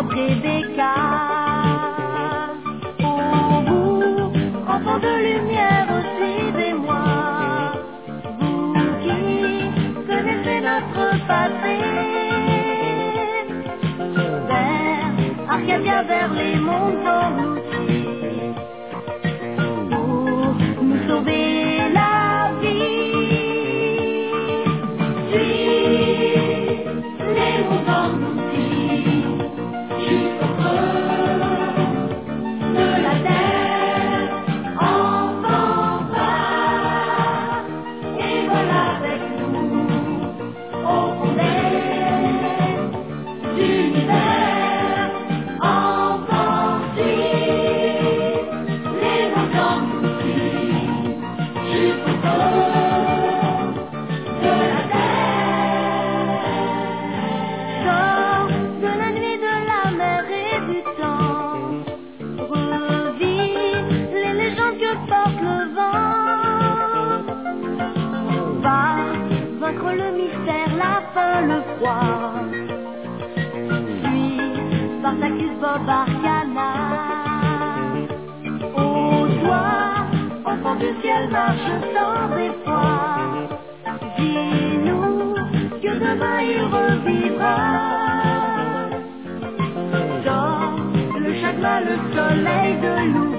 Bob, Rebecca. Oh, vous, enfants de lumière, suivez-moi. Vous qui connaissez notre passé. Vers Arcadia, vers les montagnes, pour nous sauver la vie. Suis les montagnes jusqu'au creux de la terre, enfant va, et voilà avec nous au fond des univers, enfant suit les montagnes jusqu'au creux de la terre. Sors de la nuit, de la mer et du temps. Revis les légendes que porte le vent. Va vaincre le mystère, la faim, le froid. Suis Spartacus, Bob, Arcana. Ô toi, enfant du ciel, marche sans effroi. Dis-nous que demain il revivra. Dans le chagrin, le soleil de loup.